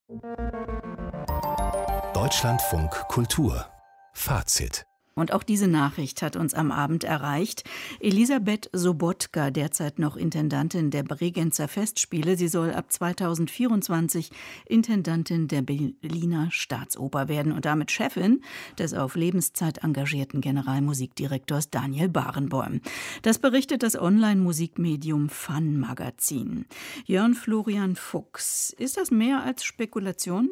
Deutschlandfunk Kultur Fazit. Und auch diese Nachricht hat uns am Abend erreicht. Elisabeth Sobotka, derzeit noch Intendantin der Bregenzer Festspiele, sie soll ab 2024 Intendantin der Berliner Staatsoper werden und damit Chefin des auf Lebenszeit engagierten Generalmusikdirektors Daniel Barenboim. Das berichtet das Online-Musikmedium Fun Magazin. Jörn Florian Fuchs, ist das mehr als Spekulation?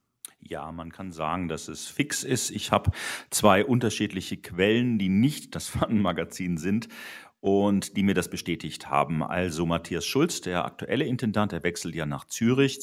Ja, man kann sagen, dass es fix ist. Ich habe zwei unterschiedliche Quellen, die nicht das Fun-Magazin sind und die mir das bestätigt haben. Also Matthias Schulz, der aktuelle Intendant, der wechselt ja nach Zürich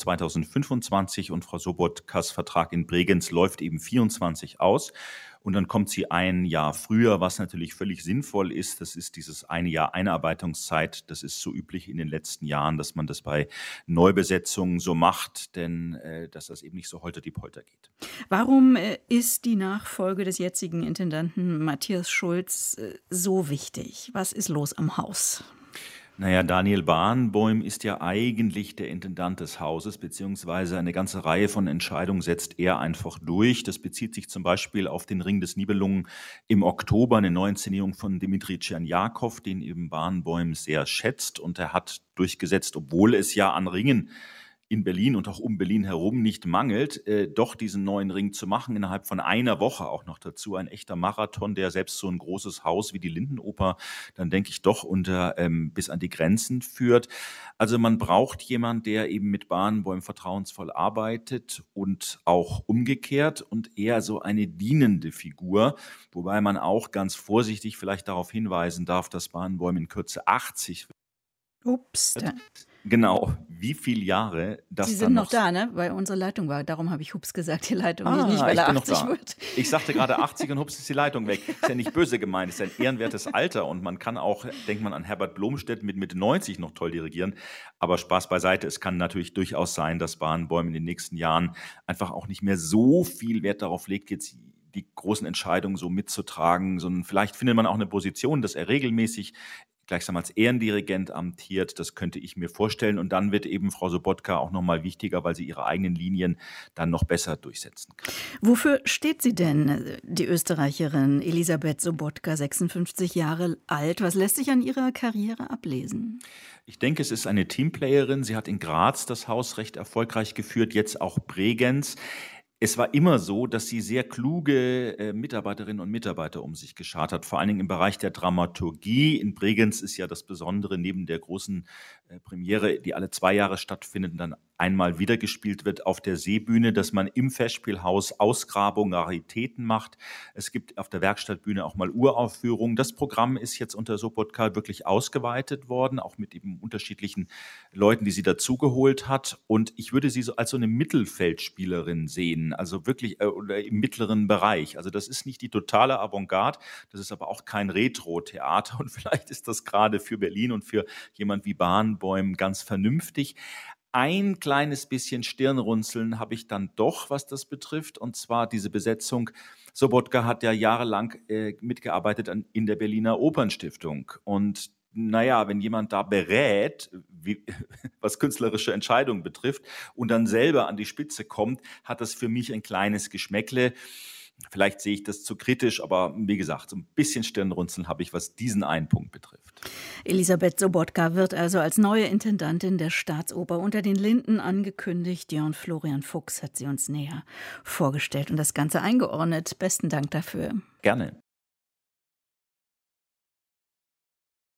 2025 und Frau Sobotkas Vertrag in Bregenz läuft eben 24 aus. Und dann kommt sie ein Jahr früher, was natürlich völlig sinnvoll ist. Das ist dieses eine Jahr Einarbeitungszeit. Das ist so üblich in den letzten Jahren, dass man das bei Neubesetzungen so macht, denn dass das eben nicht so holter-die-Polter geht. Warum ist die Nachfolge des jetzigen Intendanten Matthias Schulz so wichtig? Was ist los am Haus? Naja, Daniel Barenboim ist ja eigentlich der Intendant des Hauses, beziehungsweise eine ganze Reihe von Entscheidungen setzt er einfach durch. Das bezieht sich zum Beispiel auf den Ring des Nibelungen im Oktober, eine Neuinszenierung von Dmitri Tscherniakow, den eben Barenboim sehr schätzt. Und er hat durchgesetzt, obwohl es ja an Ringen in Berlin und auch um Berlin herum nicht mangelt, doch diesen neuen Ring zu machen, innerhalb von einer Woche auch noch dazu. Ein echter Marathon, der selbst so ein großes Haus wie die Lindenoper dann, denke ich, doch bis an die Grenzen führt. Also man braucht jemanden, der eben mit Barenboim vertrauensvoll arbeitet und auch umgekehrt und eher so eine dienende Figur, wobei man auch ganz vorsichtig vielleicht darauf hinweisen darf, dass Barenboim in Kürze 80 wird. Ups. Genau, wie viele Jahre das Sie dann sind noch da, ne? Weil unsere Leitung war, darum habe ich Hups gesagt, die Leitung nicht, weil ich er bin 80 noch da. wird. Ich sagte gerade 80 und Hups ist die Leitung weg. Ist ja nicht böse gemeint, ist ein ehrenwertes Alter und man kann auch, denkt man an Herbert Blomstedt mit Mitte 90 noch toll dirigieren, aber Spaß beiseite, es kann natürlich durchaus sein, dass Barenboim in den nächsten Jahren einfach auch nicht mehr so viel Wert darauf legt, jetzt die großen Entscheidungen so mitzutragen, sondern vielleicht findet man auch eine Position, dass er regelmäßig gleichsam als Ehrendirigent amtiert. Das könnte ich mir vorstellen. Und dann wird eben Frau Sobotka auch noch mal wichtiger, weil sie ihre eigenen Linien dann noch besser durchsetzen kann. Wofür steht sie denn, die Österreicherin Elisabeth Sobotka, 56 Jahre alt? Was lässt sich an ihrer Karriere ablesen? Ich denke, es ist eine Teamplayerin. Sie hat in Graz das Haus recht erfolgreich geführt, jetzt auch Bregenz. Es war immer so, dass sie sehr kluge Mitarbeiterinnen und Mitarbeiter um sich geschart hat, vor allen Dingen im Bereich der Dramaturgie. In Bregenz ist ja das Besondere, neben der großen Premiere, die alle 2 Jahre stattfindet und dann einmal wieder gespielt wird auf der Seebühne, dass man im Festspielhaus Ausgrabungen, Raritäten macht. Es gibt auf der Werkstattbühne auch mal Uraufführungen. Das Programm ist jetzt unter Sobotka wirklich ausgeweitet worden, auch mit eben unterschiedlichen Leuten, die sie dazugeholt hat. Und ich würde sie so als so eine Mittelfeldspielerin sehen, also wirklich oder im mittleren Bereich. Also das ist nicht die totale Avantgarde, das ist aber auch kein Retro-Theater und vielleicht ist das gerade für Berlin und für jemand wie Barenboim ganz vernünftig. Ein kleines bisschen Stirnrunzeln habe ich dann doch, was das betrifft, und zwar diese Besetzung. Sobotka hat ja jahrelang mitgearbeitet in der Berliner Opernstiftung und naja, wenn jemand da berät, was künstlerische Entscheidungen betrifft und dann selber an die Spitze kommt, hat das für mich ein kleines Geschmäckle. Vielleicht sehe ich das zu kritisch, aber wie gesagt, so ein bisschen Stirnrunzeln habe ich, was diesen einen Punkt betrifft. Elisabeth Sobotka wird also als neue Intendantin der Staatsoper unter den Linden angekündigt. Jörn Florian Fuchs hat sie uns näher vorgestellt und das Ganze eingeordnet. Besten Dank dafür. Gerne.